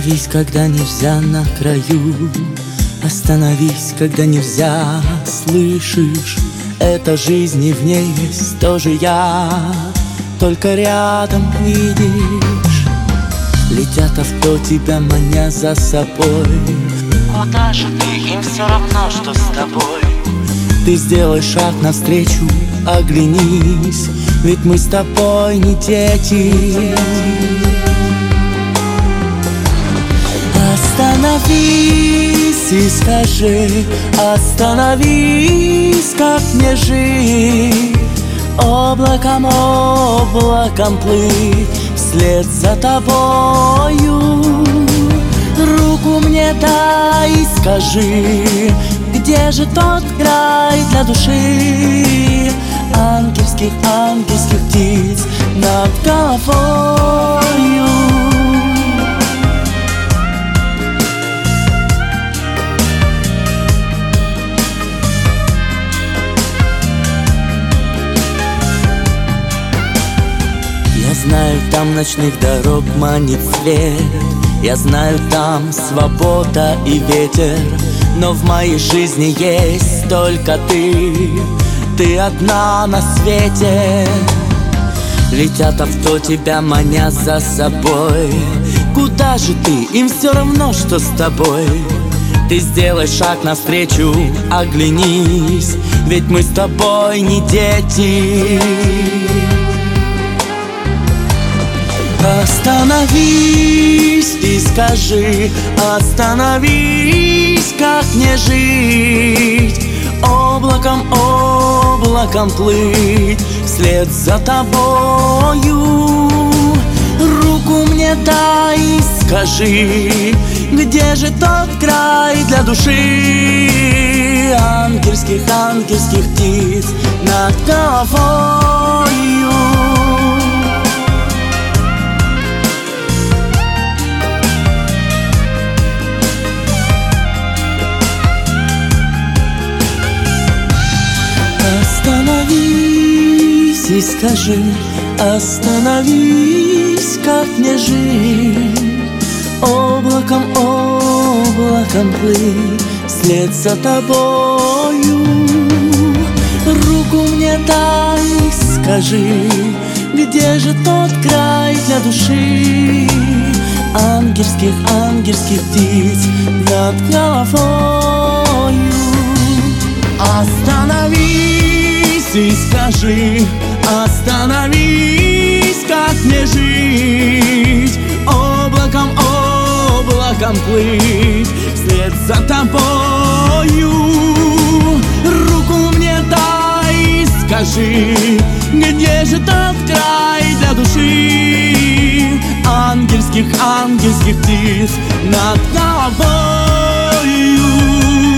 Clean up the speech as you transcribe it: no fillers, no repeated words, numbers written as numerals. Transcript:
Остановись, когда нельзя на краю. Остановись, когда нельзя. Слышишь, это жизнь, и в ней есть тоже я. Только рядом видишь, летят авто, тебя маня за собой. Куда же ты? Им все равно, что с тобой. Ты сделай шаг навстречу, оглянись, ведь мы с тобой не дети. Остановись и скажи, остановись, как мне жить. Облаком, облаком плыть вслед за тобою. Руку мне дай и скажи, где же тот край для души? Ангельских, ангельских птиц над головою. Я знаю, там ночных дорог манит свет. Я знаю, там свобода и ветер. Но в моей жизни есть только ты. Ты одна на свете. Летят авто, тебя маня за собой. Куда же ты? Им все равно, что с тобой. Ты сделай шаг навстречу, оглянись, ведь мы с тобой не дети. Остановись и скажи, остановись, как мне жить? Облаком, облаком плыть вслед за тобою. Руку мне дай и скажи, где же тот край для души? Ангельских, ангельских птиц над головою. Остановись и скажи, остановись, как мне жить? Облаком, облаком плыть вслед за тобою. Руку мне дай и скажи, где же тот край для души? Ангельских, ангельских птиц над головою. Остановись и скажи, остановись, как мне жить? Облаком, облаком плыть вслед за тобою. Руку мне дай и скажи, где же тот край для души? Ангельских, ангельских птиц над головою.